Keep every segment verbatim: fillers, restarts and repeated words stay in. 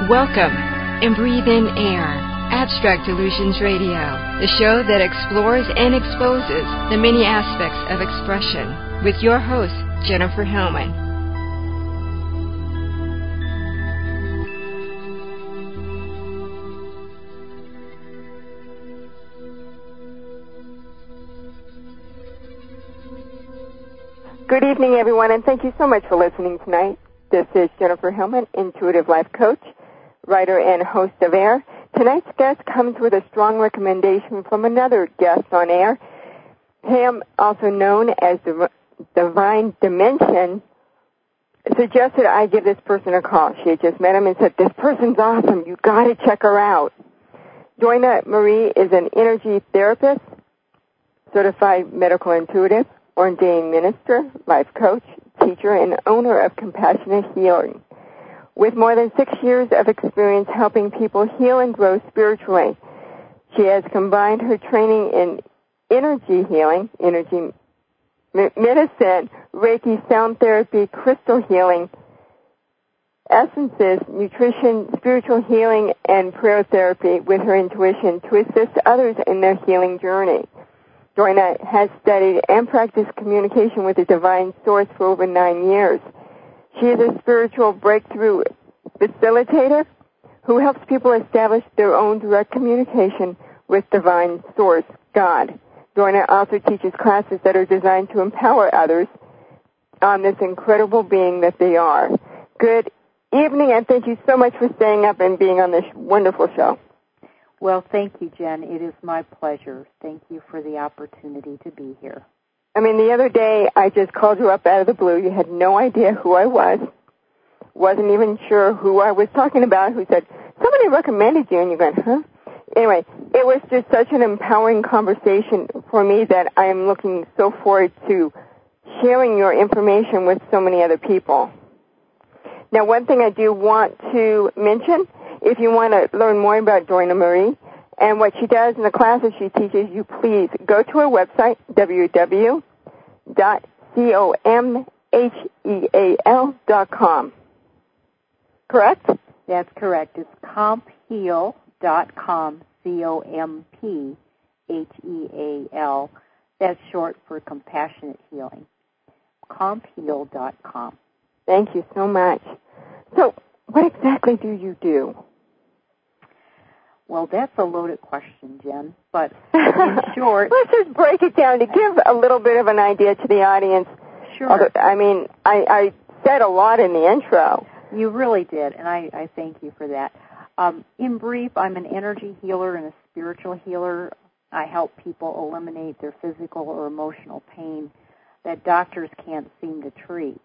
Welcome and breathe in air. Abstract Illusions Radio, the show that explores and exposes the many aspects of expression, with your host, Jennifer Hellman. Good evening, everyone, and thank you so much for listening tonight. This is Jennifer Hellman, Intuitive Life Coach, writer and host of AIR. Tonight's guest comes with a strong recommendation from another guest on AIR. Pam, also known as the Divine Dimension, suggested I give this person a call. She had just met him and said, "This person's awesome. You got to check her out." Joyna Marie is an energy therapist, certified medical intuitive, ordained minister, life coach, teacher, and owner of Compassionate Healing. With more than six years of experience helping people heal and grow spiritually, she has combined her training in energy healing, energy medicine, Reiki, sound therapy, crystal healing, essences, nutrition, spiritual healing, and prayer therapy with her intuition to assist others in their healing journey. Joyna has studied and practiced communication with the divine source for over nine years. She is a spiritual breakthrough facilitator who helps people establish their own direct communication with divine source, God. Joyna also teaches classes that are designed to empower others on this incredible being that they are. Good evening, and thank you so much for staying up and being on this wonderful show. Well, thank you, Jen. It is my pleasure. Thank you for the opportunity to be here. I mean, the other day, I just called you up out of the blue. You had no idea who I was. Wasn't even sure who I was talking about, who said, "Somebody recommended you," and you went, "Huh?" Anyway, it was just such an empowering conversation for me that I am looking so forward to sharing your information with so many other people. Now, one thing I do want to mention, if you want to learn more about Joyna Marie and what she does in the classes she teaches you, please go to her website, w w w dot comheal dot com. Correct? That's correct. It's comheal dot com, C O M P H E A L. That's short for Compassionate Healing. comheal dot com. Thank you so much. So, what exactly do you do? Well, that's a loaded question, Jen, but in short... Let's just break it down to give a little bit of an idea to the audience. Sure. I mean, I, I said a lot in the intro. You really did, and I, I thank you for that. Um, in brief, I'm an energy healer and a spiritual healer. I help people eliminate their physical or emotional pain that doctors can't seem to treat.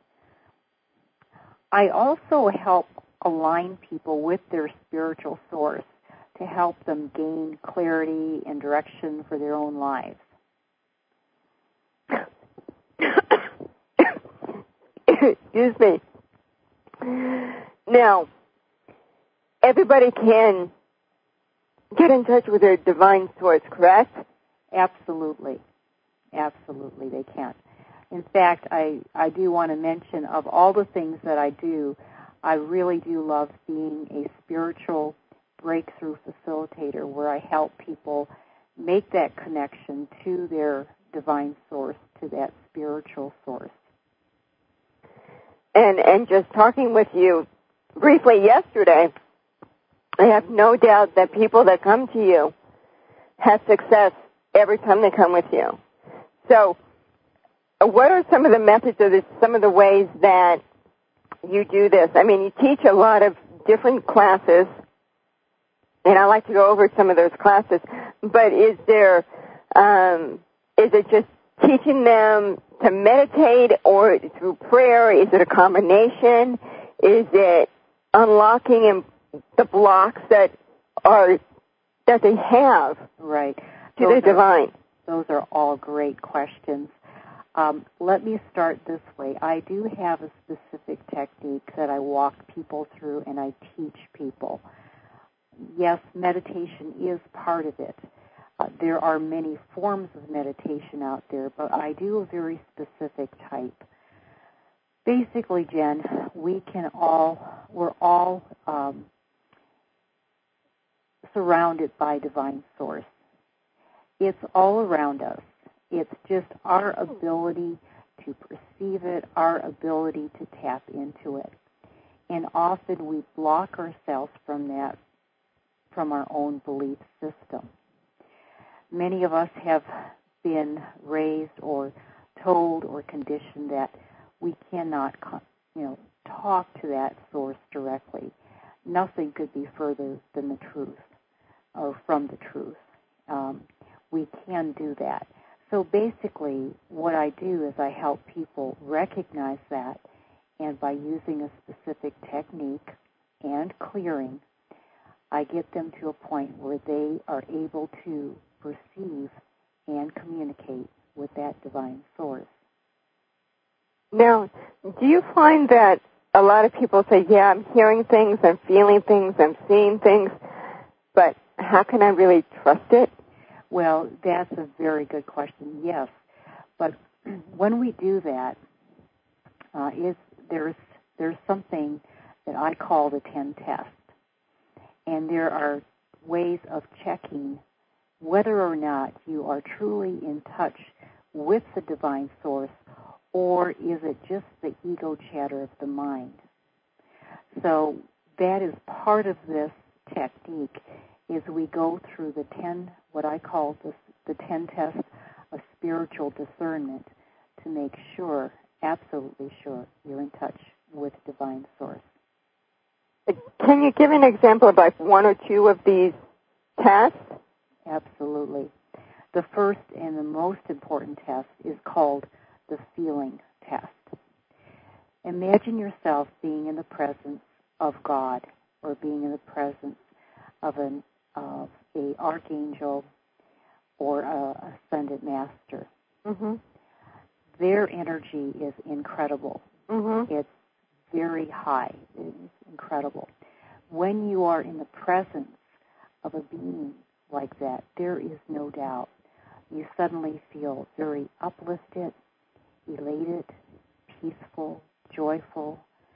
I also help align people with their spiritual source to help them gain clarity and direction for their own lives. Excuse me. Now, everybody can get in touch with their divine source, correct? Absolutely. Absolutely, they can. In fact, I, I do want to mention, of all the things that I do, I really do love being a spiritual breakthrough facilitator where I help people make that connection to their divine source, to that spiritual source. And and just talking with you briefly yesterday, I have no doubt that people that come to you have success every time they come with you. So what are some of the methods or the, some of the ways that you do this? I mean, you teach a lot of different classes, and I like to go over some of those classes, but is there, um, is it just teaching them to meditate or through prayer? Is it a combination? Is it unlocking the blocks that are, that they have? Right. To the divine. Those are all great questions. Um, let me start this way. I do have a specific technique that I walk people through and I teach people. Yes, meditation is part of it. Uh, there are many forms of meditation out there, but I do a very specific type. Basically, Jen, we can all, we're all um, surrounded by divine source. It's all around us. It's just our ability to perceive it, our ability to tap into it. And often we block ourselves from that, from our own belief system. Many of us have been raised or told or conditioned that we cannot, you know, talk to that source directly. Nothing could be further than the truth or from the truth. Um, we can do that. So basically what I do is I help people recognize that, and by using a specific technique and clearing, I get them to a point where they are able to perceive and communicate with that divine source. Now, do you find that a lot of people say, yeah, I'm hearing things, I'm feeling things, I'm seeing things, but how can I really trust it? Well, that's a very good question, yes. But when we do that, uh, is there's there's something that I call the ten test. And there are ways of checking whether or not you are truly in touch with the divine source, or is it just the ego chatter of the mind? So that is part of this technique, is we go through the ten, what I call the, the ten tests of spiritual discernment to make sure, absolutely sure, you're in touch with divine source. Can you give an example of like one or two of these tests? Absolutely. The first and the most important test is called the feeling test. Imagine yourself being in the presence of God, or being in the presence of an of a archangel or a ascended master. Mm-hmm. Their energy is incredible. Mm-hmm. It's very high. It's incredible. When you are in the presence of a being like that, there is no doubt. You suddenly feel very uplifted, elated, peaceful, joyful.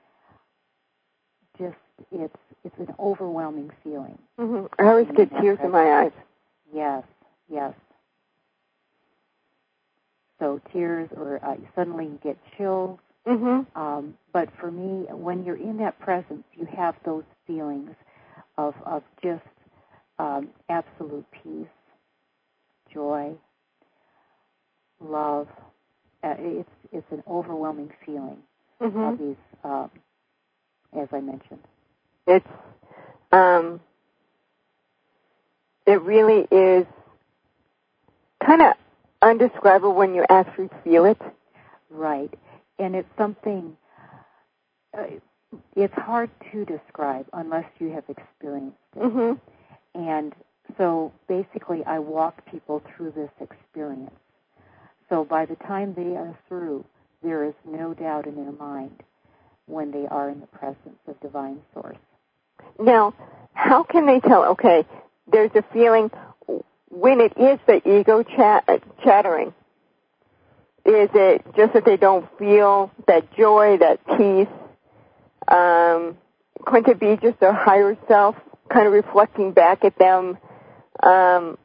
Just, it's it's an overwhelming feeling. Mm-hmm. I always get tears in my eyes. Yes, yes. So tears, or uh, suddenly you get chills. Mm-hmm. Um, but for me, when you're in that presence, you have those feelings of of just um, absolute peace, joy, love. Uh, it's it's an overwhelming feeling Mm-hmm. of these, um, as I mentioned. It's um, it really is kind of undescribable when you actually feel it. Right, and it's something. Uh, it's hard to describe unless you have experienced it. Mm-hmm. And so basically, I walk people through this experience. So by the time they are through, there is no doubt in their mind when they are in the presence of divine source. Now, how can they tell, okay, there's a feeling when it is the ego chat, chattering? Is it just that they don't feel that joy, that peace? Um, couldn't it be just their higher self kind of reflecting back at them um,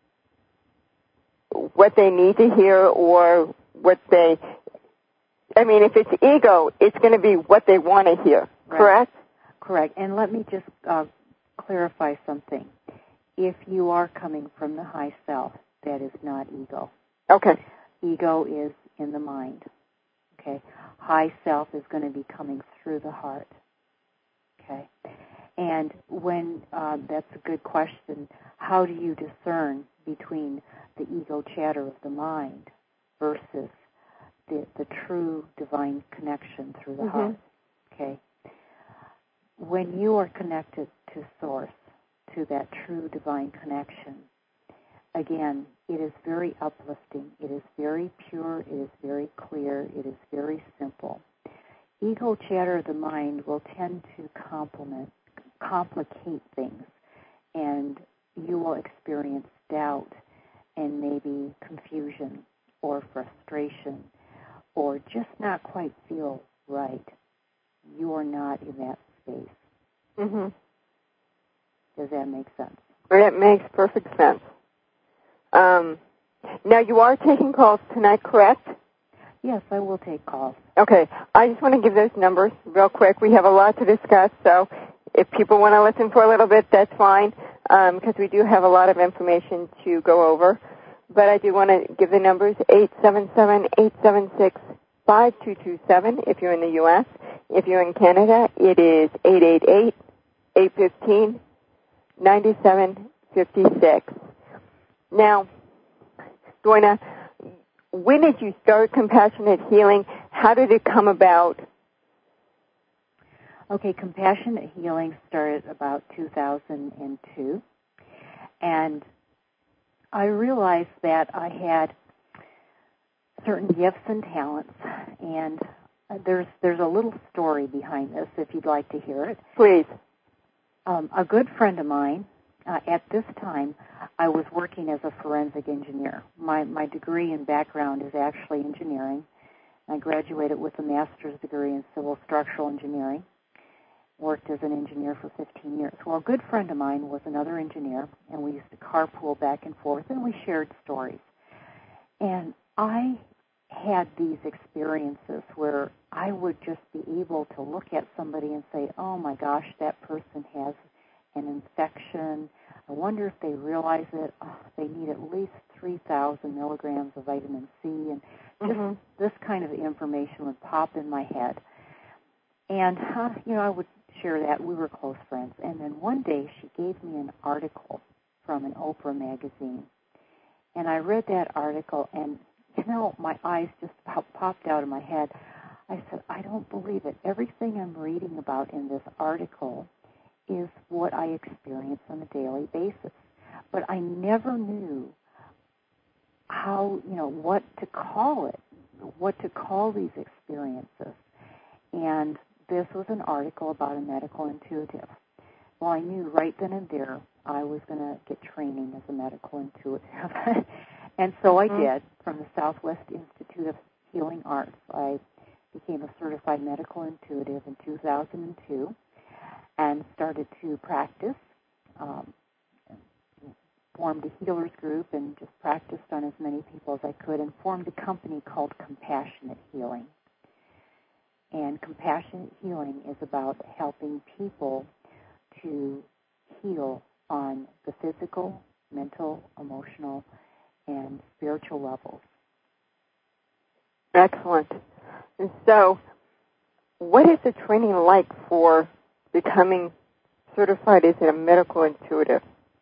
what they need to hear, or what they, I mean, if it's ego, it's going to be what they want to hear, Right. correct? Correct. And let me just uh, clarify something. If you are coming from the high self, that is not ego. Okay. Ego is in the mind. Okay. High self is going to be coming through the heart. Okay. And when, uh, that's a good question, how do you discern between the ego chatter of the mind versus the, the true divine connection through the Mm-hmm. heart? Okay. When you are connected to Source, to that true divine connection, again, it is very uplifting. It is very pure. It is very clear. It is very simple. Ego chatter of the mind will tend to complement, complicate things, and you will experience doubt and maybe confusion or frustration, or just not quite feel right. You are not in that space. Mm-hmm. Does that make sense? That makes perfect sense. Um, now, you are taking calls tonight, correct? Yes, I will take calls. Okay. I just want to give those numbers real quick. We have a lot to discuss, so if people want to listen for a little bit, that's fine, because um, we do have a lot of information to go over. But I do want to give the numbers, eight seven seven, eight seven six, five two two seven if you're in the U S If you're in Canada, it is eight eight eight, eight one five, nine seven five six. Now, Doina, when did you start Compassionate Healing? How did it come about? Okay, Compassionate Healing started about two thousand two, and I realized that I had certain gifts and talents, and there's there's a little story behind this, if you'd like to hear it. Please. Um, a good friend of mine, uh, at this time, I was working as a forensic engineer. My my degree and background is actually engineering. I graduated with a master's degree in civil structural engineering. Worked as an engineer for fifteen years. Well, a good friend of mine was another engineer, and we used to carpool back and forth, and we shared stories. And I had these experiences where I would just be able to look at somebody and say, oh my gosh, that person has an infection. I wonder if they realize it. Oh, they need at least three thousand milligrams of vitamin C. And just mm-hmm. this kind of information would pop in my head. And, uh, you know, I would share that. We were close friends. And then one day she gave me an article from an Oprah magazine. And I read that article, and, you know, my eyes just popped out of my head. I said, I don't believe it. Everything I'm reading about in this article is what I experience on a daily basis. But I never knew how, you know, what to call it, what to call these experiences. And this was an article about a medical intuitive. Well, I knew right then and there I was going to get training as a medical intuitive. And so I mm-hmm. did. From the Southwest Institute of Healing Arts, I became a certified medical intuitive in two thousand two and started to practice, um, formed a healers group and just practiced on as many people as I could, and formed a company called Compassionate Healing. And Compassionate Healing is about helping people to heal on the physical, mental, emotional, and spiritual levels. Excellent. And so, what is the training like for becoming certified as a medical intuitive?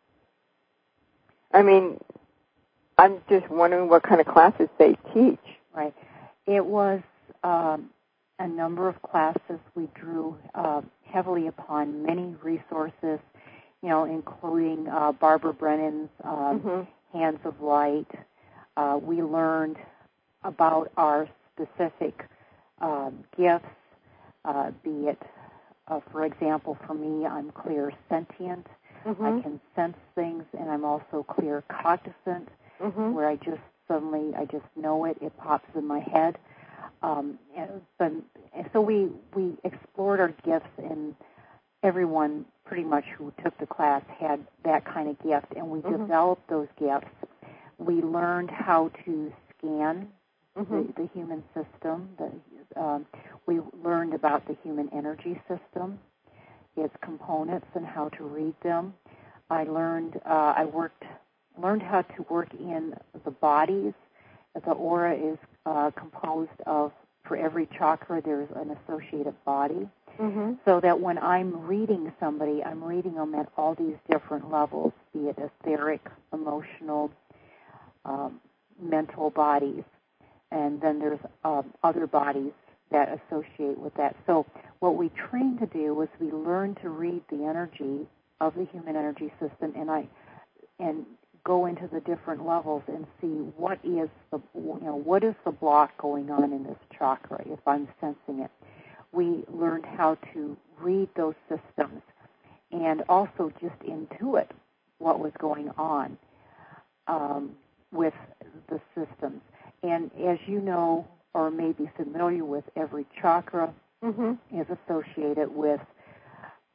I mean, I'm just wondering what kind of classes they teach. Right. It was um, a number of classes. We drew uh, heavily upon many resources, you know, including uh, Barbara Brennan's um, mm-hmm. Hands of Light. Uh, we learned about our specific uh, gifts, uh, be it, uh, for example, for me, I'm clear sentient. Mm-hmm. I can sense things, and I'm also clear cognizant, mm-hmm. where I just suddenly, I just know it, it pops in my head. Um, and, but, and so we, we explored our gifts, and everyone pretty much who took the class had that kind of gift, and we mm-hmm. developed those gifts. We learned how to scan mm-hmm. the, the human system. The, um, we learned about the human energy system, its components, and how to read them. I learned uh, I worked learned how to work in the bodies. The aura is uh, composed of, for every chakra, there's an associated body. Mm-hmm. So that when I'm reading somebody, I'm reading them at all these different levels, be it etheric, emotional, um, mental bodies. And then there's uh, other bodies that associate with that. So what we train to do was we learn to read the energy of the human energy system, and I and go into the different levels and see what is the you know what is the block going on in this chakra if I'm sensing it. We learned how to read those systems and also just intuit what was going on um, with the systems. And as you know, or may be familiar with, every chakra mm-hmm. is associated with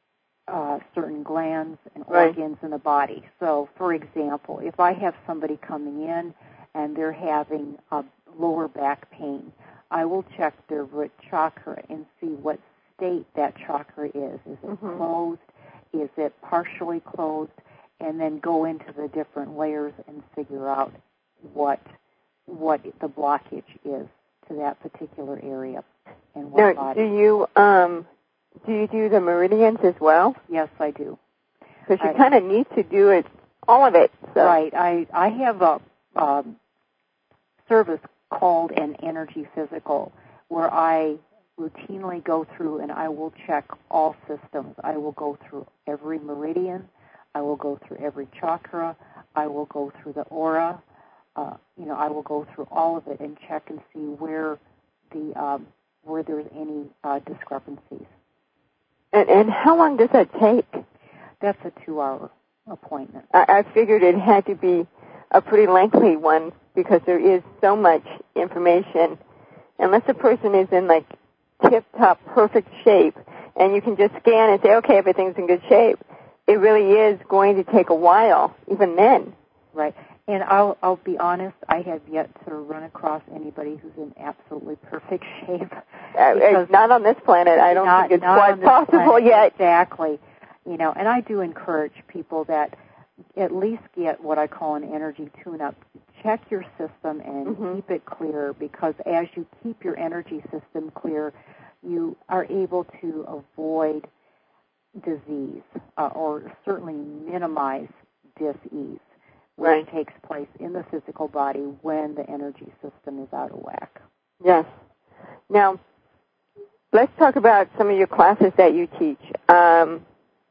uh, certain glands and right. organs in the body. So, for example, if I have somebody coming in and they're having a lower back pain, I will check their root chakra and see what state that chakra is. Is it mm-hmm. closed? Is it partially closed? And then go into the different layers and figure out what what the blockage is to that particular area and what now, body. Do you um do you do the meridians as well? Yes, I do. Because you kind of need to do it, all of it. So. Right. I I have a um, service called an energy physical, where I routinely go through and I will check all systems. I will go through every meridian. I will go through every chakra. I will go through the aura. Uh, you know, I will go through all of it and check and see where the um, where there's any uh, discrepancies. And and how long does that take? That's a two-hour appointment. I, I figured it had to be a pretty lengthy one because there is so much information. Unless a person is in, like, tip-top perfect shape and you can just scan and say, okay, everything's in good shape, it really is going to take a while, even then. Right. And I'll, I'll be honest, I have yet to run across anybody who's in absolutely perfect shape. Uh, not on this planet. I don't not, think it's not quite on this possible planet. yet. Exactly. You know, and I do encourage people that at least get what I call an energy tune-up. Check your system and mm-hmm. keep it clear, because as you keep your energy system clear, you are able to avoid disease uh, or certainly minimize dis-ease, which right. takes place in the physical body when the energy system is out of whack. Yes. Now, let's talk about some of your classes that you teach. Um,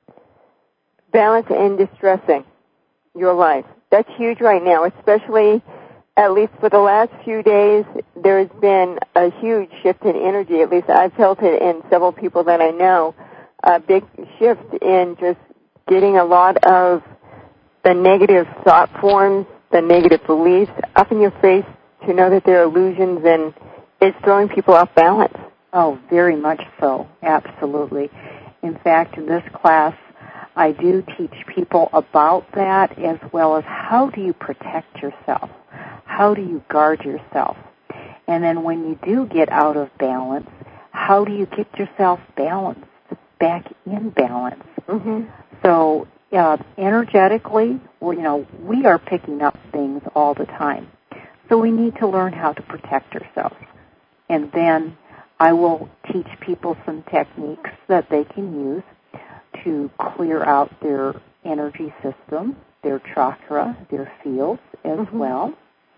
balance and distressing your life. That's huge right now, especially at least for the last few days. There's been a huge shift in energy. At least I've felt it in several people that I know. A big shift in just getting a lot of the negative thought forms, the negative beliefs up in your face to know that they're illusions, and it's throwing people off balance. Oh, very much so. Absolutely. In fact, in this class, I do teach people about that, as well as how do you protect yourself? How do you guard yourself? And then when you do get out of balance, how do you get yourself balanced, back in balance? Mm-hmm. So uh, energetically, well, you know, we are picking up things all the time. So we need to learn how to protect ourselves. And then I will teach people some techniques that they can use to clear out their energy system, their chakra, their fields as mm-hmm. well,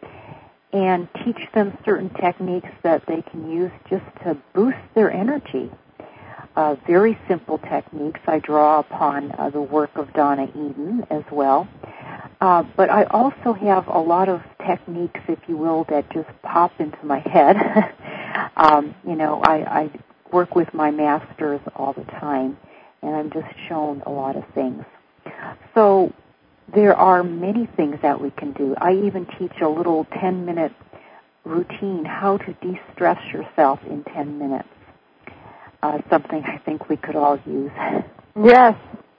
and teach them certain techniques that they can use just to boost their energy. Uh, very simple techniques. I draw upon uh, the work of Donna Eden as well. Uh, but I also have a lot of techniques, if you will, that just pop into my head. um, you know, I, I work with my masters all the time, and I'm just shown a lot of things. So there are many things that we can do. I even teach a little ten-minute routine, how to de-stress yourself in ten minutes. Uh, something I think we could all use. Yes,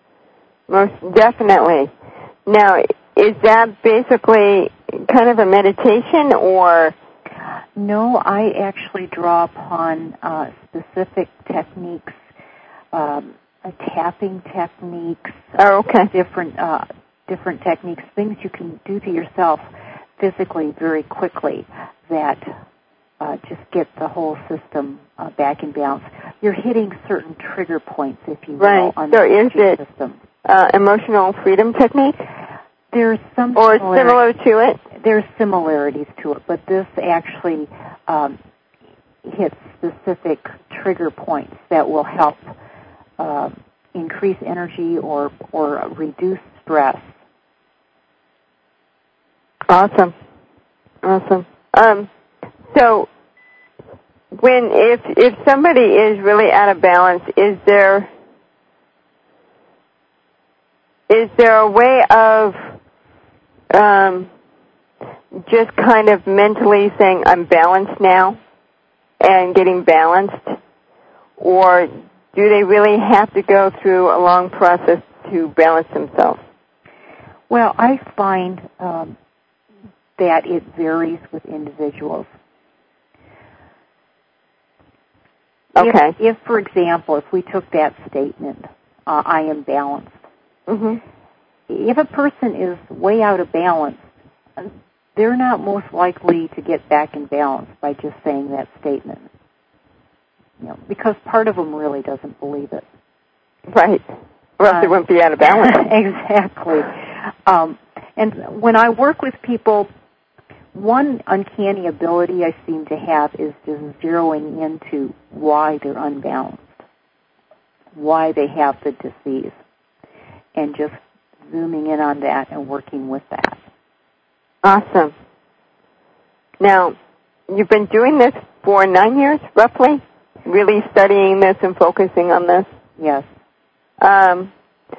most definitely. Now, is that basically kind of a meditation, or? No, I actually draw upon uh, specific techniques, um, uh, tapping techniques. Oh, okay. Different, uh, different techniques, things you can do to yourself physically very quickly that uh, just get the whole system uh, back in balance. You're hitting certain trigger points, if you will, right. on so the is it system. Uh, emotional freedom technique? There's some or similar to it? There's similarities to it, but this actually um, hits specific trigger points that will help uh, increase energy or or reduce stress. Awesome, awesome. Um, so, when if if somebody is really out of balance, is there is there a way of um, just kind of mentally saying, I'm balanced now, and getting balanced? Or do they really have to go through a long process to balance themselves? Well, I find um, that it varies with individuals. Okay. If, if, for example, if we took that statement, uh, I am balanced, mm-hmm. if a person is way out of balance, they're not most likely to get back in balance by just saying that statement. You know, because part of them really doesn't believe it. Right. Or else uh, they wouldn't be out of balance. Exactly. Um, and when I work with people, one uncanny ability I seem to have is just zeroing into why they're unbalanced, why they have the disease, and just zooming in on that and working with that. Awesome. Now, you've been doing this for nine years, roughly? Really studying this and focusing on this? Yes. Um,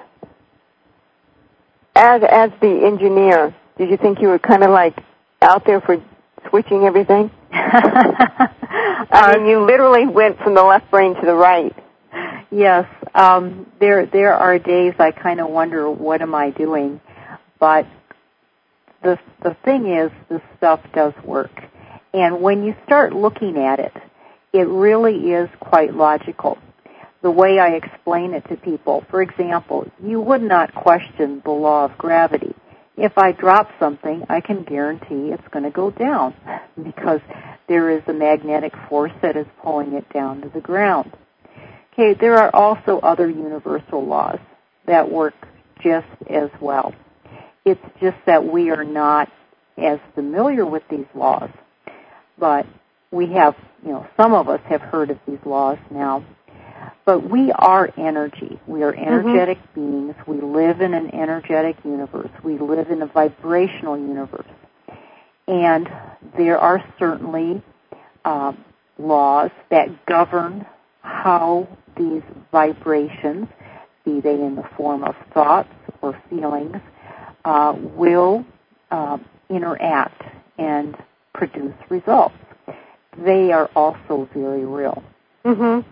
as as the engineer, did you think you were kind of like out there for switching everything? I mean, you literally went from the left brain to the right. Yes. Um, there there are days I kind of wonder, what am I doing? But the the thing is, this stuff does work. And when you start looking at it, it really is quite logical. The way I explain it to people, for example, you would not question the law of gravity. If I drop something, I can guarantee it's going to go down because there is a magnetic force that is pulling it down to the ground. Okay, there are also other universal laws that work just as well. It's just that we are not as familiar with these laws, but we have, you know, some of us have heard of these laws now. But we are energy. We are energetic mm-hmm. beings. We live in an energetic universe. We live in a vibrational universe. And there are certainly um, laws that govern how these vibrations, be they in the form of thoughts or feelings, uh, will uh, interact and produce results. They are also very real. Mm-hmm.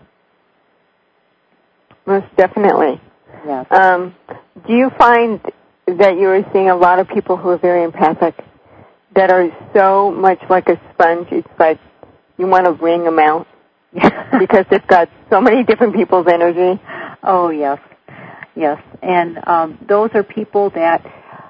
Most definitely. Yes. Um, do you find that you are seeing a lot of people who are very empathic, that are so much like a sponge, it's like you want to wring them out because they've got so many different people's energy? Oh, yes. Yes. And um, those are people that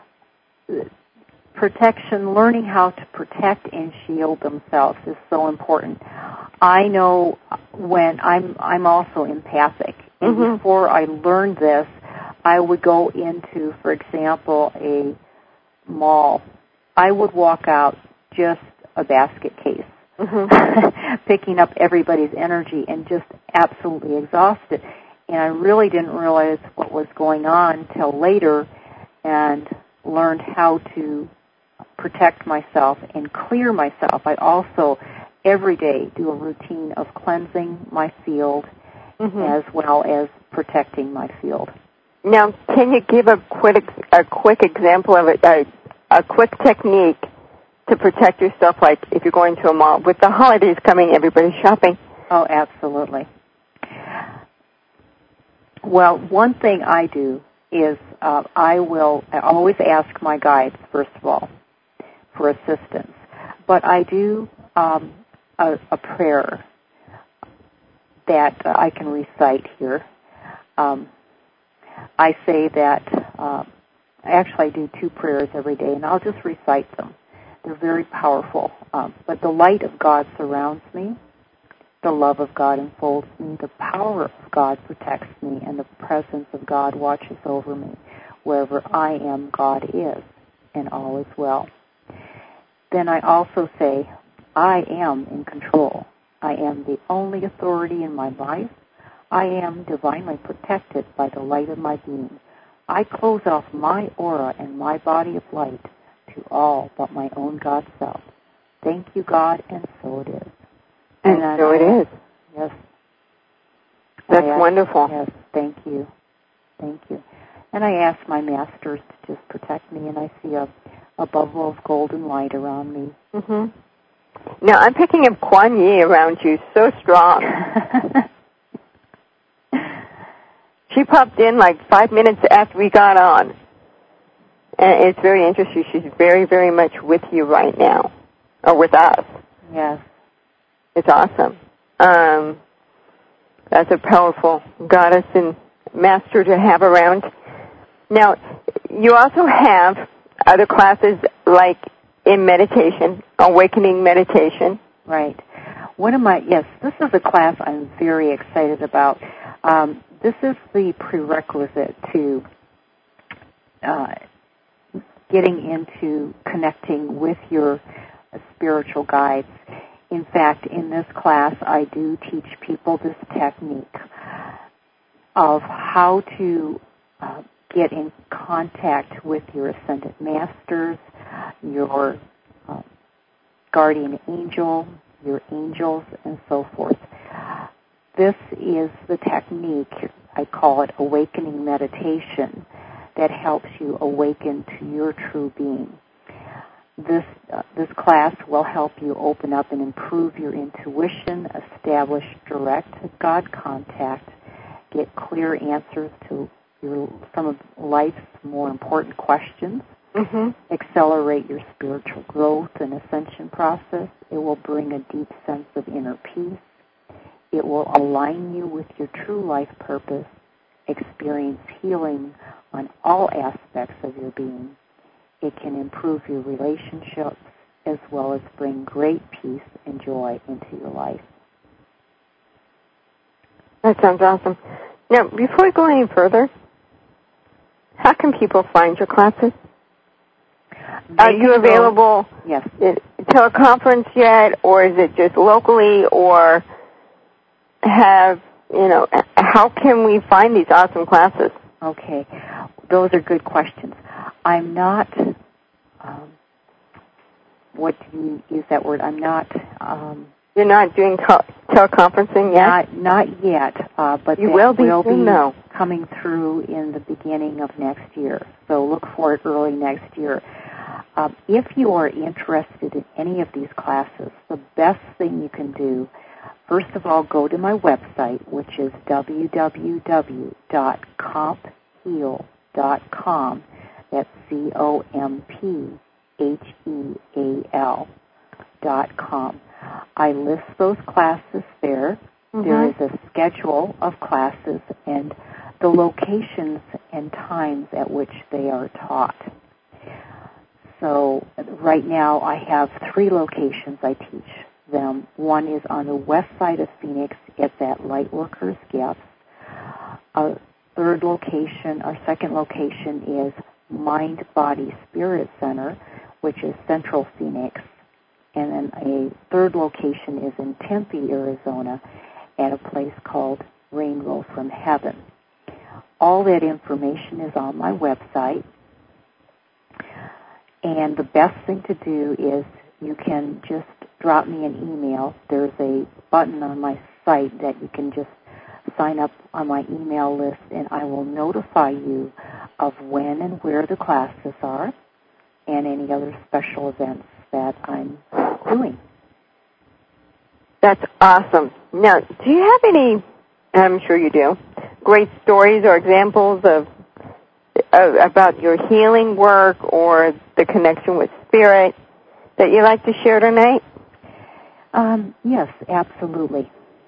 protection, learning how to protect and shield themselves is so important. I know when I'm I'm also empathic. And mm-hmm. before I learned this, I would go into, for example, a mall. I would walk out just a basket case, mm-hmm. picking up everybody's energy and just absolutely exhausted. And I really didn't realize what was going on till later and learned how to protect myself and clear myself. I also, every day, do a routine of cleansing my field, mm-hmm. as well as protecting my field. Now, can you give a quick a quick example of it, a, a quick technique to protect yourself, like if you're going to a mall? With the holidays coming, everybody's shopping. Oh, absolutely. Well, one thing I do is uh, I will I always ask my guides, first of all, for assistance. But I do um, a, a prayer that uh, I can recite here. Um, I say that, uh, actually I do two prayers every day, and I'll just recite them. They're very powerful. Um, but the light of God surrounds me, the love of God enfolds me, the power of God protects me, and the presence of God watches over me. Wherever I am, God is, and all is well. Then I also say, I am in control. I am the only authority in my life. I am divinely protected by the light of my being. I close off my aura and my body of light to all but my own God self. Thank you, God, and so it is. And, and so I, it is. Yes. That's ask, wonderful. Yes, thank you. Thank you. And I ask my masters to just protect me, and I see a, a bubble of golden light around me. Mm-hmm. Now, I'm picking up Kuan Yi around you, so strong. she popped in like five minutes after we got on. And it's very interesting. She's very, very much with you right now, or with us. Yes. It's awesome. Um, that's a powerful goddess and master to have around. Now, you also have other classes like in meditation, awakening meditation. Right. One of my, yes, this is a class I'm very excited about. Um, this is the prerequisite to uh, getting into connecting with your uh, spiritual guides. In fact, in this class, I do teach people this technique of how to uh, get in contact with your ascended masters, your uh, guardian angel, your angels, and so forth. This is the technique, I call it awakening meditation, that helps you awaken to your true being. This uh, this class will help you open up and improve your intuition, establish direct God contact, get clear answers to your, some of life's more important questions, mm-hmm. accelerate your spiritual growth and ascension process. It will bring a deep sense of inner peace. It will align you with your true life purpose, experience healing on all aspects of your being. It can improve your relationships as well as bring great peace and joy into your life. That sounds awesome. Now, before we go any further, how can people find your classes? They Are you available go, yes. in teleconference yet, or is it just locally, or have, you know, how can we find these awesome classes? Okay, those are good questions. I'm not, um, what do you use that word? I'm not... Um, You're not doing tel- teleconferencing yet? Not, not yet, uh, but you that will be, will soon, be though. coming through in the beginning of next year. So look for it early next year. Um, if you are interested in any of these classes, the best thing you can do, first of all, go to my website, which is w w w dot comp heal dot com. That's C O M P H E A L dot com. I list those classes there. Mm-hmm. There is a schedule of classes and the locations and times at which they are taught. So right now I have three locations I teach them. One is on the west side of Phoenix. It's at Lightworkers Gifts. A third location, our second location is Mind, Body, Spirit Center, which is Central Phoenix. And then a third location is in Tempe, Arizona, at a place called Rainbow from Heaven. All that information is on my website. And the best thing to do is you can just drop me an email. There's a button on my site that you can just sign up on my email list, and I will notify you of when and where the classes are and any other special events that I'm doing. That's awesome. Now, do you have any, I'm sure you do, great stories or examples of uh, about your healing work or the connection with spirit that you'd like to share tonight? Um, yes, absolutely.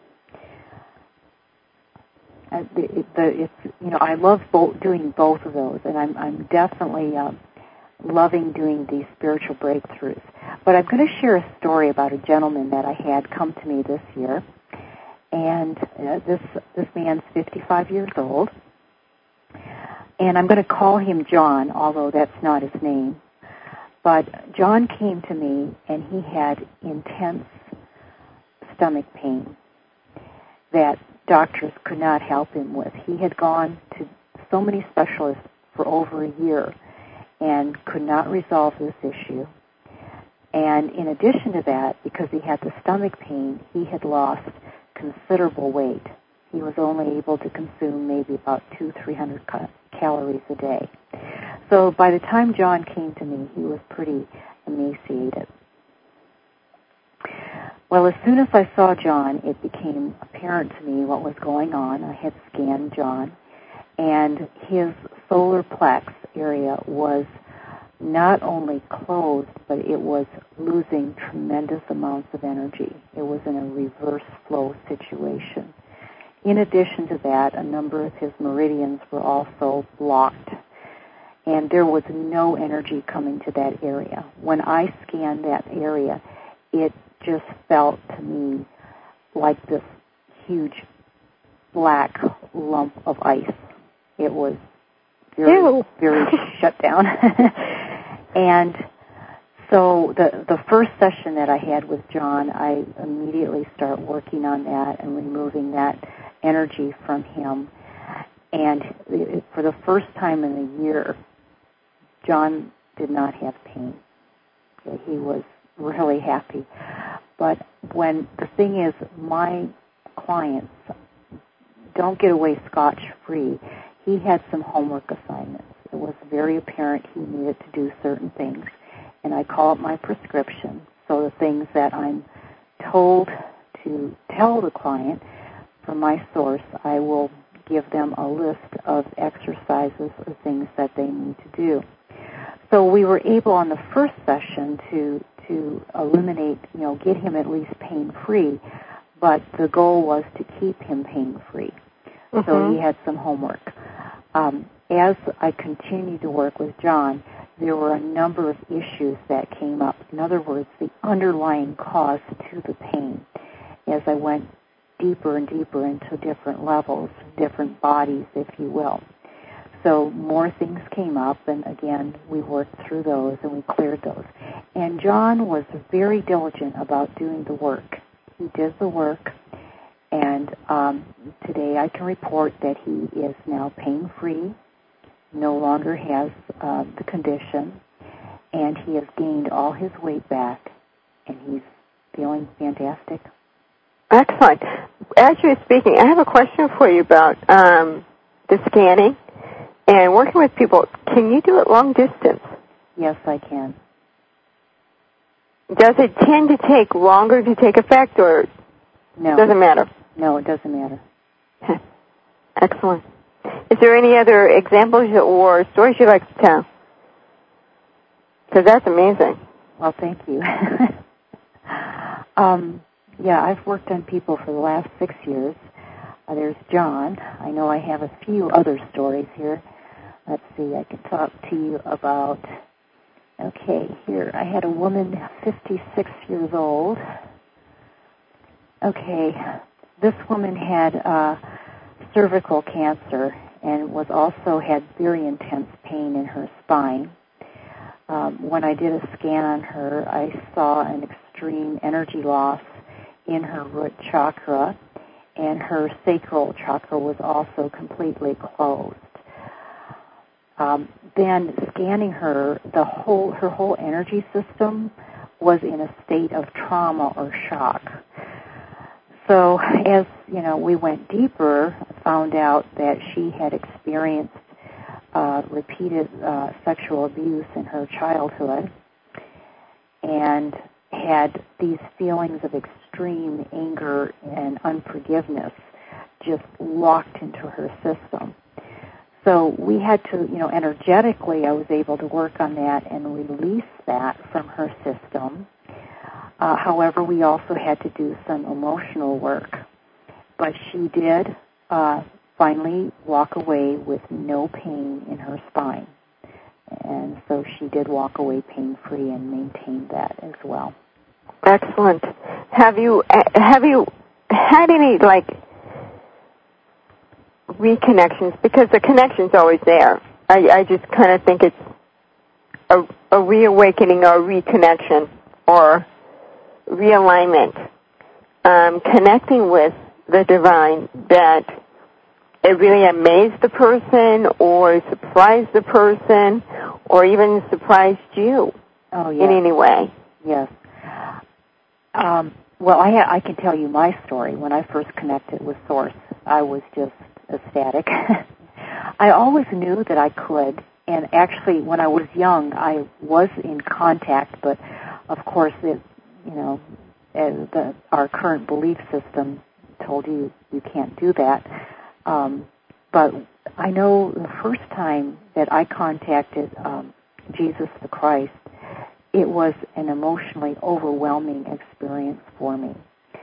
Uh, the, the, it's, you know, I love both, doing both of those, and I'm, I'm definitely uh, loving doing these spiritual breakthroughs. But I'm going to share a story about a gentleman that I had come to me this year, and uh, this this man's fifty-five years old, and I'm going to call him John, although that's not his name. But John came to me, and he had intense stomach pain that doctors could not help him with. He had gone to so many specialists for over a year and could not resolve this issue. And in addition to that, because he had the stomach pain, he had lost considerable weight. He was only able to consume maybe about two, three hundred ca- calories a day. So by the time John came to me, he was pretty emaciated. Well, as soon as I saw John, it became apparent to me what was going on. I had scanned John, and his solar plex area was not only closed, but it was losing tremendous amounts of energy. It was in a reverse flow situation. In addition to that, a number of his meridians were also blocked, and there was no energy coming to that area. When I scanned that area, it just felt to me like this huge black lump of ice. It was very, Ew. very shut down. And so the the first session that I had with John, I immediately start working on that and removing that energy from him. And it, for the first time in a year, John did not have pain. He was really happy. But when the thing is, my clients don't get away scotch-free. He had some homework assignments. It was very apparent he needed to do certain things. And I call up my prescription. So the things that I'm told to tell the client from my source, I will give them a list of exercises or things that they need to do. So we were able on the first session to to eliminate, you know, get him at least pain-free, but the goal was to keep him pain-free. Mm-hmm. So he had some homework. Um, as I continued to work with John, there were a number of issues that came up. In other words, the underlying cause to the pain. As I went deeper and deeper into different levels, different bodies, if you will. So more things came up, and again, we worked through those and we cleared those. And John was very diligent about doing the work. He did the work, and um, today I can report that he is now pain-free, no longer has uh, the condition, and he has gained all his weight back, and he's feeling fantastic. Excellent. As you're speaking, I have a question for you about um, the scanning and working with people. Can you do it long distance? Yes, I can. Does it tend to take longer to take effect, or no? Doesn't matter? No, it doesn't matter. Excellent. Is there any other examples or stories you'd like to tell? Because that's amazing. Well, thank you. um, yeah, I've worked on people for the last six years. Uh, there's John. I know I have a few other stories here. Let's see, I can talk to you about, okay, here, I had a woman, fifty-six years old. Okay, this woman had uh, cervical cancer and was also had very intense pain in her spine. Um, when I did a scan on her, I saw an extreme energy loss in her root chakra, and her sacral chakra was also completely closed. Um, then scanning her, the whole her whole energy system was in a state of trauma or shock. So as, you know, we went deeper, found out that she had experienced uh, repeated uh, sexual abuse in her childhood and had these feelings of extreme anger and unforgiveness just locked into her system. So we had to, you know, energetically I was able to work on that and release that from her system. Uh, however, we also had to do some emotional work. But she did uh, finally walk away with no pain in her spine. And so she did walk away pain-free and maintained that as well. Excellent. Have you have you had any, like, reconnections? Because the connection's always there. I, I just kind of think it's a, a reawakening or reconnection or realignment, um, connecting with the divine, that it really amazed the person or surprised the person or even surprised you oh, yes. in any way. Yes. Um, well, I, ha- I can tell you my story. When I first connected with Source, I was just ecstatic. I always knew that I could, and actually when I was young, I was in contact, but of course, it, you know, as the, our current belief system told you you can't do that. Um, but I know the first time that I contacted um, Jesus the Christ, it was an emotionally overwhelming experience for me.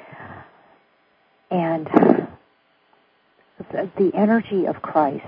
And the, the energy of Christ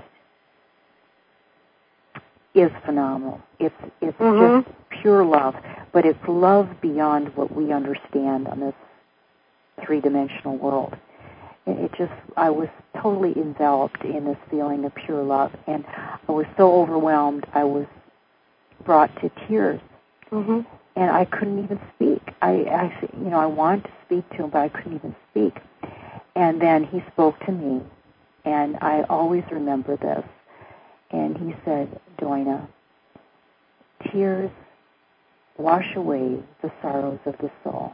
is phenomenal. It's it's mm-hmm. just pure love, but it's love beyond what we understand on this three-dimensional world. It just, I was totally enveloped in this feeling of pure love, and I was so overwhelmed, I was brought to tears, mm-hmm. and I couldn't even speak. I actually, you know, I wanted to speak to him, but I couldn't even speak. And then he spoke to me, and I always remember this, and he said, Doina, tears wash away the sorrows of the soul.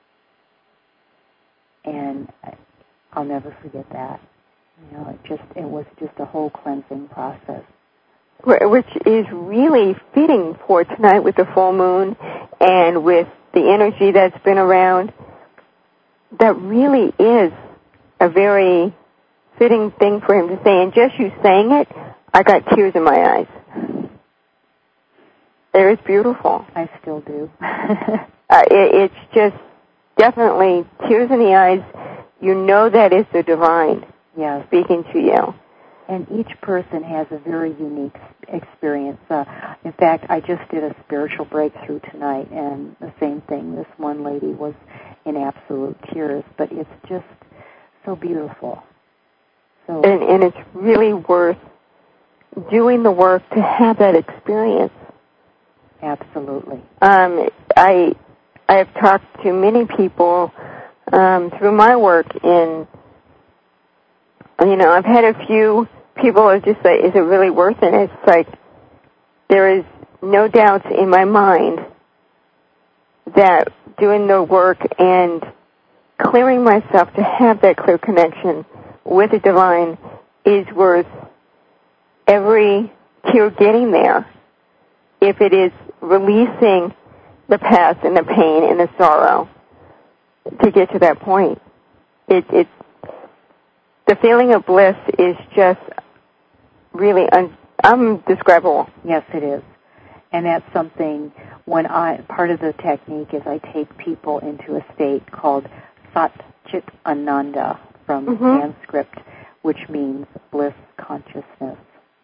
And I'll never forget that. You know, it just it was just a whole cleansing process. Which is really fitting for tonight with the full moon and with the energy that's been around. That really is a very fitting thing for him to say. And just you saying it, I got tears in my eyes. It was beautiful. I still do. uh, it, it's just definitely tears in the eyes. You know that is the divine yes. speaking to you. And each person has a very unique experience. Uh, in fact, I just did a spiritual breakthrough tonight, and the same thing. This one lady was in absolute tears, but it's just so beautiful. So, and, and it's really worth doing the work to have that experience. Absolutely. Um, I I have talked to many people um, through my work in, you know, I've had a few people who just say, is it really worth it? It's like, there is no doubts in my mind that doing the work and clearing myself to have that clear connection with the divine is worth every tear getting there, if it is releasing the past and the pain and the sorrow to get to that point. It, it, the feeling of bliss is just really un, undescribable. Yes, it is. And that's something, when I, part of the technique is I take people into a state called Sat Chit Ananda from mm-hmm. Sanskrit, which means bliss consciousness.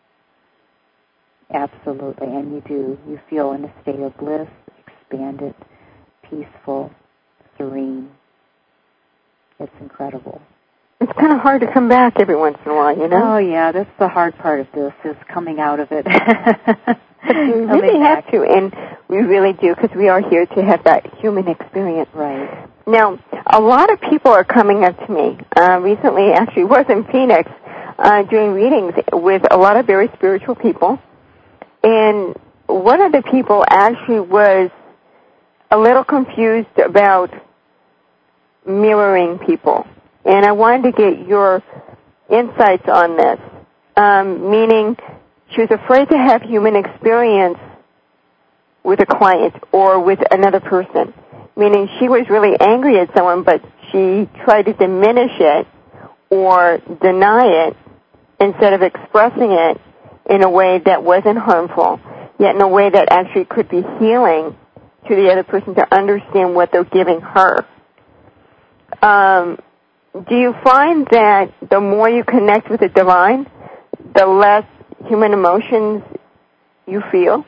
Absolutely. And you do. You feel in a state of bliss, expanded, peaceful, serene. It's incredible. It's kind of hard to come back every once in a while, you know? Oh, yeah. That's the hard part of this, is coming out of it. But you really have to, and we really do, because we are here to have that human experience. Right. Now, a lot of people are coming up to me. Uh, recently, actually, was in Phoenix uh, doing readings with a lot of very spiritual people. And one of the people actually was a little confused about mirroring people. And I wanted to get your insights on this, um, meaning she was afraid to have human experience with a client or with another person, meaning she was really angry at someone, but she tried to diminish it or deny it instead of expressing it in a way that wasn't harmful, yet in a way that actually could be healing to the other person to understand what they're giving her. Um, do you find that the more you connect with the divine, the less human emotions you feel?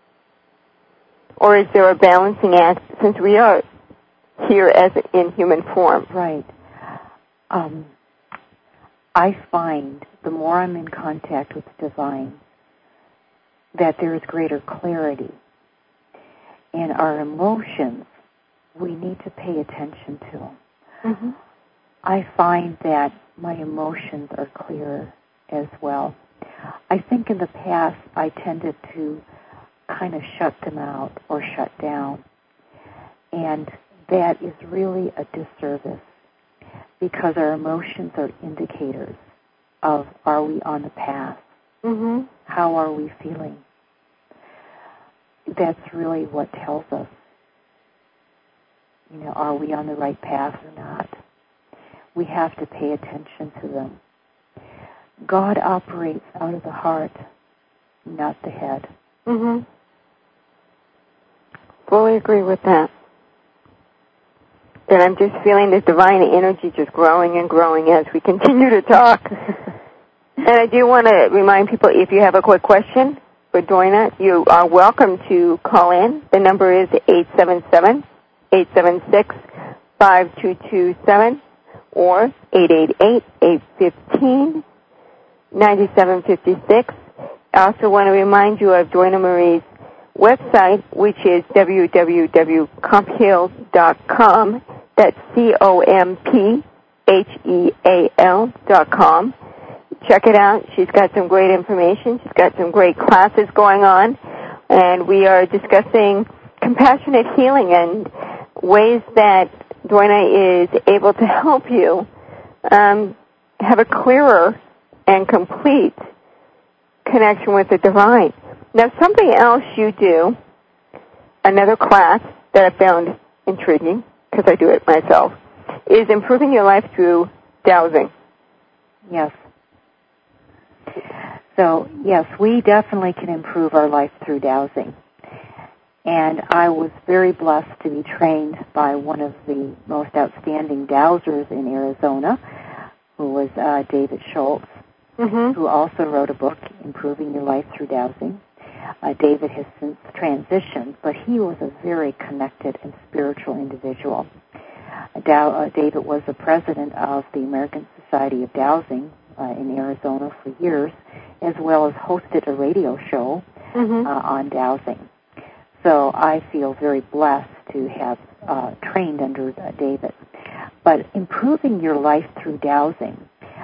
Or is there a balancing act, since we are here as in human form? Right. Um, I find the more I'm in contact with the divine, that there is greater clarity. And our emotions, we need to pay attention to them. Mm-hmm. I find that my emotions are clearer as well. I think in the past I tended to kind of shut them out or shut down. And that is really a disservice, because our emotions are indicators of, are we on the path? Mm-hmm. How are we feeling? That's really what tells us, you know, are we on the right path or not? We have to pay attention to them. God operates out of the heart, not the head. Mm-hmm. Fully agree with that. And I'm just feeling the divine energy just growing and growing as we continue to talk. And I do want to remind people, if you have a quick question for Doina, you are welcome to call in. The number is eight seven seven, eight seven six, five two two seven or eight eight eight, eight one five, nine seven five six. I also want to remind you of Doina Marie's website, which is w w w dot comp heal dot com. That's C O M P H E A L dot com. Check it out. She's got some great information. She's got some great classes going on. And we are discussing compassionate healing and ways that Doina is able to help you um, have a clearer and complete connection with the divine. Now, something else you do, another class that I found intriguing, because I do it myself, is improving your life through dowsing. Yes. So, yes, we definitely can improve our life through dowsing. And I was very blessed to be trained by one of the most outstanding dowsers in Arizona, who was uh, David Schultz, mm-hmm. who also wrote a book, Improving Your Life Through Dowsing. Uh, David has since transitioned, but he was a very connected and spiritual individual. Uh, Dow, uh, David was the president of the American Society of Dowsing uh, in Arizona for years, as well as hosted a radio show mm-hmm. uh, on dowsing. So I feel very blessed to have uh, trained under uh, David. But improving your life through dowsing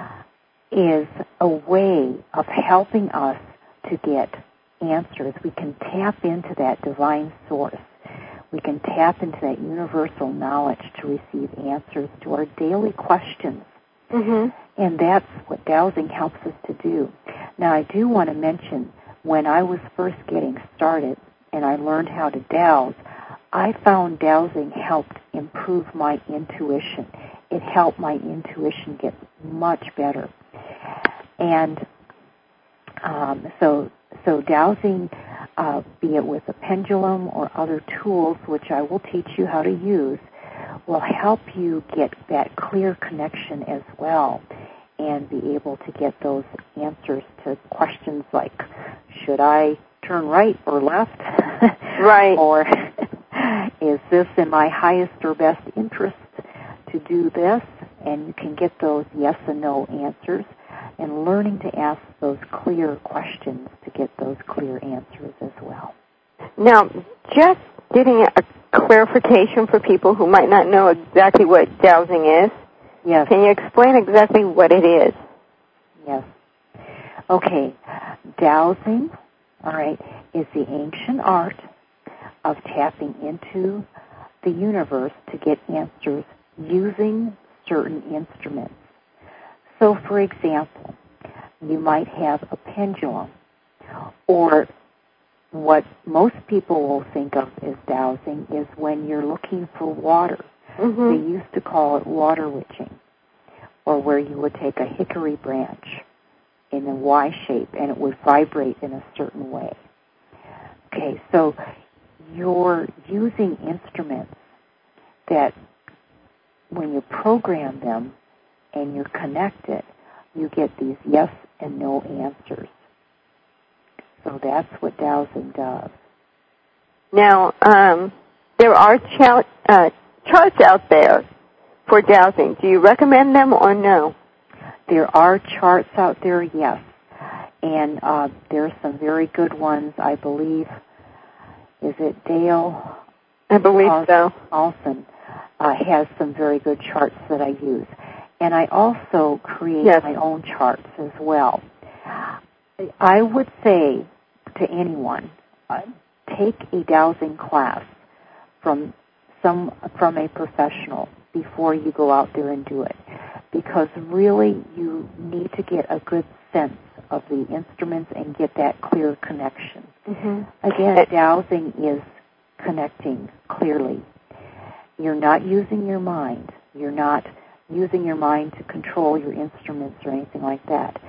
is a way of helping us to get answers. We can tap into that divine source. We can tap into that universal knowledge to receive answers to our daily questions. Mm-hmm. And that's what dowsing helps us to do. Now, I do want to mention, when I was first getting started and I learned how to dowse, I found dowsing helped improve my intuition. It helped my intuition get much better. And um, so So dowsing, uh, be it with a pendulum or other tools, which I will teach you how to use, will help you get that clear connection as well and be able to get those answers to questions like, should I turn right or left? Right. Or is this in my highest or best interest to do this? And you can get those yes and no answers. And learning to ask those clear questions to get those clear answers as well. Now, just getting a clarification for people who might not know exactly what dowsing is. Yes. Can you explain exactly what it is? Yes. Okay. Dowsing, all right, is the ancient art of tapping into the universe to get answers using certain instruments. So, for example, you might have a pendulum, or what most people will think of as dowsing is when you're looking for water. Mm-hmm. They used to call it water witching, or where you would take a hickory branch in a Y shape and it would vibrate in a certain way. Okay, so you're using instruments that when you program them and you're connected, you get these yes and no answers. So that's what dowsing does. Now, um, there are ch- uh, charts out there for dowsing. Do you recommend them or no? There are charts out there, yes. And uh, there are some very good ones, I believe. Is it Dale? I believe Al- so. Alson uh, has some very good charts that I use. And I also create yes. my own charts as well. I would say to anyone, uh, take a dowsing class from some from a professional before you go out there and do it, because really you need to get a good sense of the instruments and get that clear connection. Mm-hmm. Again, dowsing is connecting clearly. You're not using your mind. You're not using your mind to control your instruments or anything like that.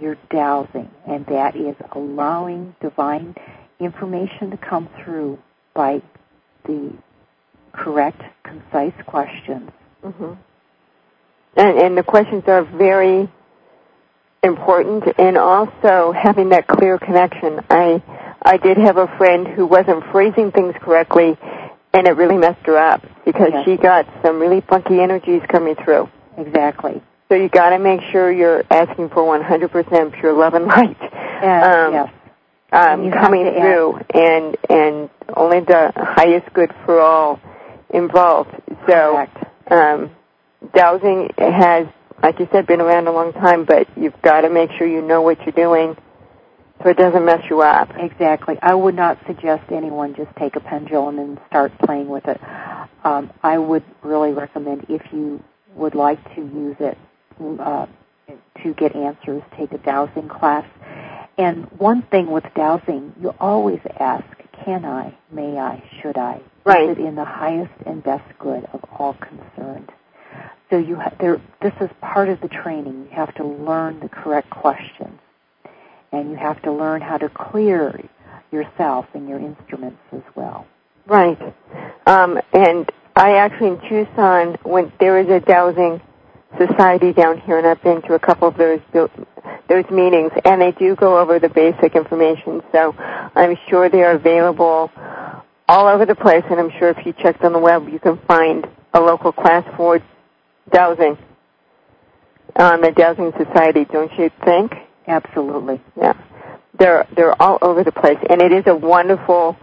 you're dowsing, and that is allowing divine information to come through by the correct, concise questions. Mm-hmm. And, and the questions are very important, and also having that clear connection. I I did have a friend who wasn't phrasing things correctly, and it really messed her up because yes. she got some really funky energies coming through. Exactly. So you got to make sure you're asking for one hundred percent pure love and light. Yes. Um, yes. Um, coming through, ask. and and only the highest good for all involved. So, um, dowsing has, like you said, been around a long time, but you've got to make sure you know what you're doing so it doesn't mess you up. Exactly. I would not suggest anyone just take a pendulum and start playing with it. Um, I would really recommend, if you would like to use it uh, to get answers, take a dowsing class. And one thing with dowsing, you always ask, can I, may I, should I? Right. Is it in the highest and best good of all concerned? So you ha- there, this is part of the training. You have to learn the correct questions. And you have to learn how to clear yourself and your instruments as well. Right. Um, and I actually, in Tucson, when there is a dowsing society down here, and I've been to a couple of those those meetings, and they do go over the basic information. So I'm sure they are available all over the place, and I'm sure if you checked on the web, you can find a local class for dowsing on the Dowsing Society, don't you think? Absolutely. Yeah. They're they're all over the place, and it is a wonderful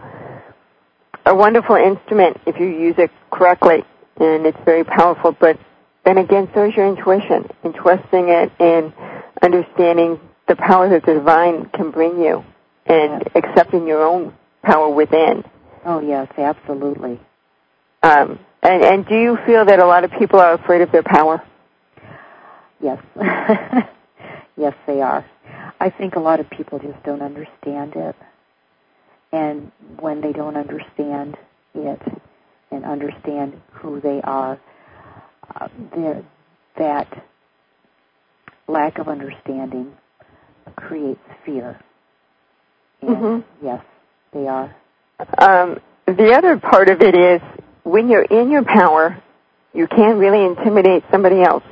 a wonderful instrument if you use it correctly, and it's very powerful. But then again, so is your intuition, and trusting it and understanding the power that the divine can bring you, and yes. accepting your own power within. Oh yes, absolutely. Um, and and do you feel that a lot of people are afraid of their power? Yes. Yes, they are. I think a lot of people just don't understand it. And when they don't understand it and understand who they are, uh, that lack of understanding creates fear. And mm-hmm. yes, they are. Um, the other part of it is when you're in your power, you can't really intimidate somebody else.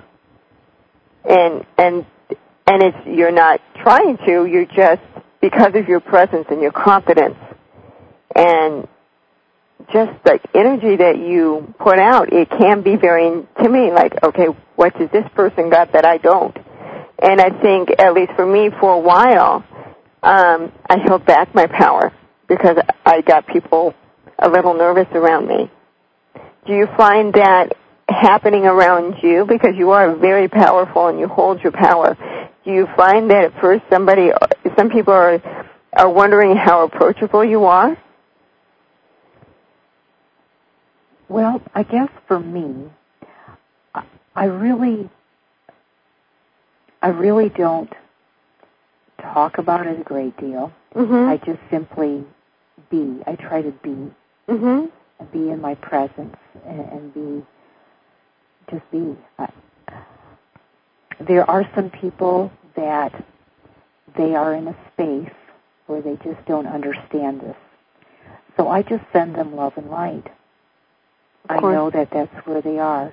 And and And it's, you're not trying to, you're just, because of your presence and your confidence and just the energy that you put out, it can be very intimidating, like, okay, what does this person got that I don't? And I think, at least for me, for a while, um, I held back my power because I got people a little nervous around me. Do you find that happening around you? Because you are very powerful and you hold your power. Do you find that at first somebody, some people are are wondering how approachable you are? Well, I guess for me, I really, I really don't talk about it a great deal. Mm-hmm. I just simply be. I try to be, mm-hmm. and be in my presence, and, and be, just be. I, there are some people that they are in a space where they just don't understand this. So I just send them love and light. I know that that's where they are.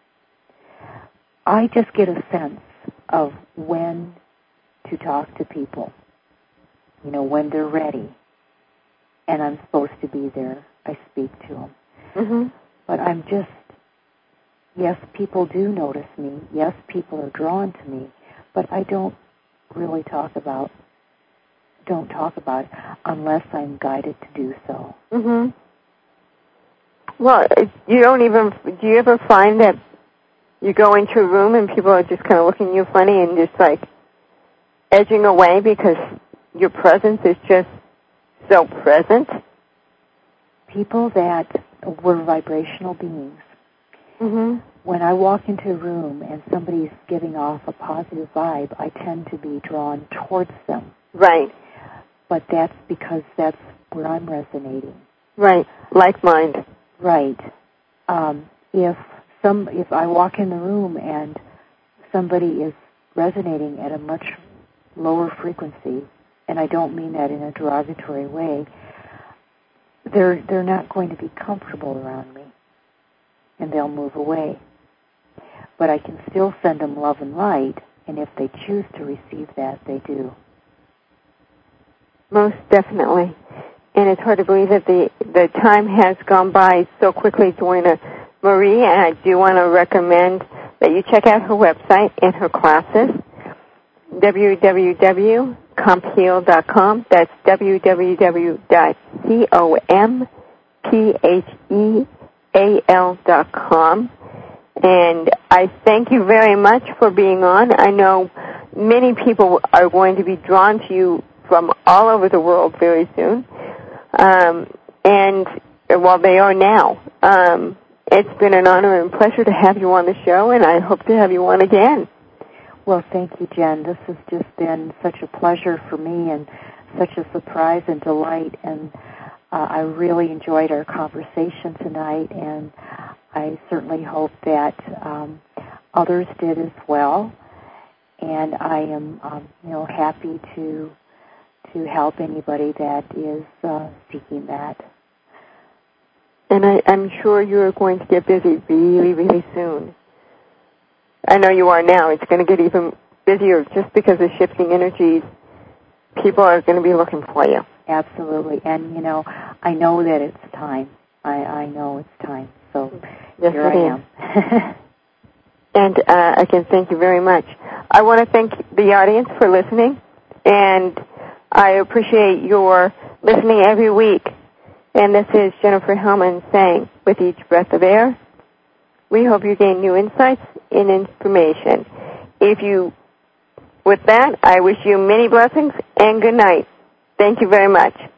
I just get a sense of when to talk to people, you know, when they're ready. And I'm supposed to be there. I speak to them. Mm-hmm. But I'm just, yes, people do notice me. Yes, people are drawn to me. But I don't really talk about, don't talk about it unless I'm guided to do so. Mm-hmm. Well, you don't even, do you ever find that you go into a room and people are just kind of looking at you funny and just like edging away because your presence is just so present? People that were vibrational beings. Mm-hmm. When I walk into a room and somebody's giving off a positive vibe, I tend to be drawn towards them. Right. But that's because that's where I'm resonating. Right. Like mind. Right. Um, if some, if I walk in the room and somebody is resonating at a much lower frequency, and I don't mean that in a derogatory way, they're they're not going to be comfortable around me, and they'll move away. But I can still send them love and light, and if they choose to receive that, they do. Most definitely. And it's hard to believe that the, the time has gone by so quickly, Dwayna Marie, and I do want to recommend that you check out her website and her classes, w w w dot comp heal dot com. That's w w w dot comphel dot com. And I thank you very much for being on. I know many people are going to be drawn to you from all over the world very soon. Um, and, well, they are now. Um, it's been an honor and pleasure to have you on the show, and I hope to have you on again. Well, thank you, Jen. This has just been such a pleasure for me and such a surprise and delight, and uh, I really enjoyed our conversation tonight, and I certainly hope that um, others did as well. And I am, um, you know, happy to to help anybody that is uh, seeking that. And I, I'm sure you're going to get busy really, really soon. I know you are now. It's going to get even busier just because of shifting energies. People are going to be looking for you. Absolutely. And, you know, I know that it's time. I, I know it's time. So yes, here I am. And, uh, again, thank you very much. I want to thank the audience for listening, and I appreciate your listening every week. And this is Jennifer Hellman saying, with each breath of air, we hope you gain new insights and information. If you, with that, I wish you many blessings and good night. Thank you very much.